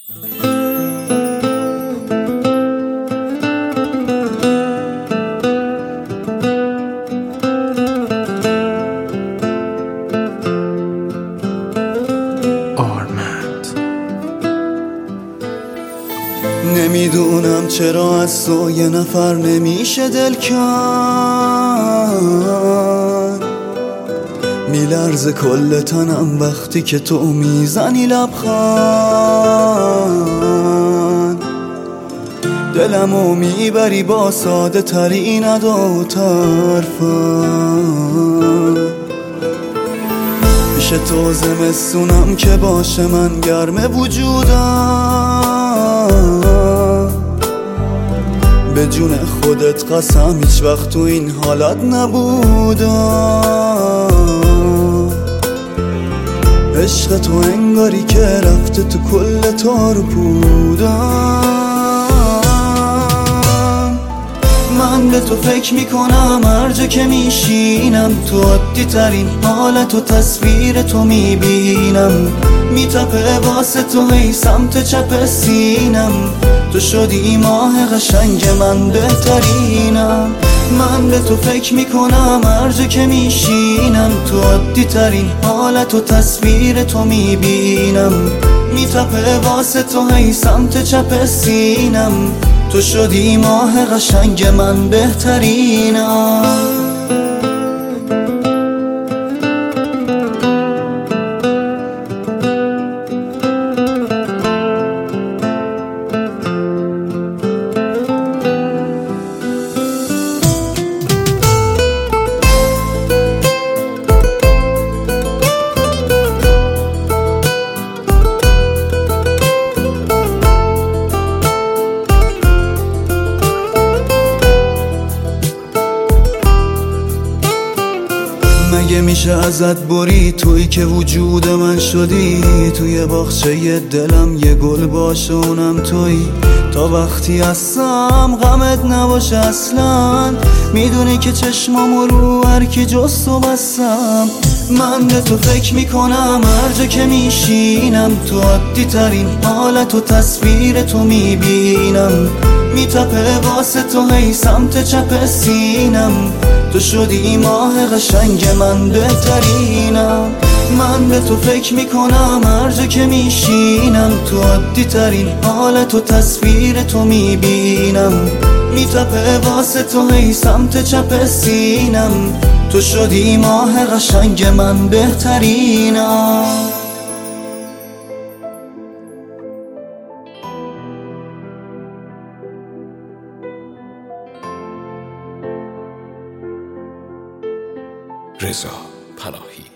نمیدونم چرا از تو یه نفر نمیشه دل کن، میلرزه کل تنم وقتی که تو میزنی لبخند. دلمو میبری با ساده ترین ادا و طرفم. پیش تو زمستونم که باشه من گرم وجودم. به جون خودت قسم هیچ وقت تو این حالت نبودم. عشق تو انگاری که رفته تو کل تار و پودم. من به تو فکر میکنم هر جا که میشینم، تو عادی ترین حالت و تصویر تو میبینم. میتپه واسه تو هی سمت چپ سینم، تو شدی ماه قشنگ من بهترینم. من به تو فکر میکنم هر جا که میشینم، تو عادی ترین حالت و تصویر تو میبینم. میتپه واسه تو هی سمت چپ سینم، تو شدی ماه قشنگ من بهترینم. مگه میشه ازت بری تویی که وجود من شدی؟ توی باغچه دلم یه گل باشه اونم تویی. تا وقتی هستم غمت نباشه اصلا، میدونی که چشمامو رو هر کی جز تو بستم. من به تو فکر میکنم هر جا که میشینم، تو عادی ترین حالت و تصویر تو میبینم. میتپه واسه تو هی سمت چپ سینم، تو شدی ماه قشنگ من بهترینم. من به تو فکر میکنم هر جا که میشینم، تو عادی ترین حالت و تصویر تو میبینم. میتپه واسه تو هی سمت چپ سینم، تو شدی ماه قشنگ من بهترینم. رضا پناهی.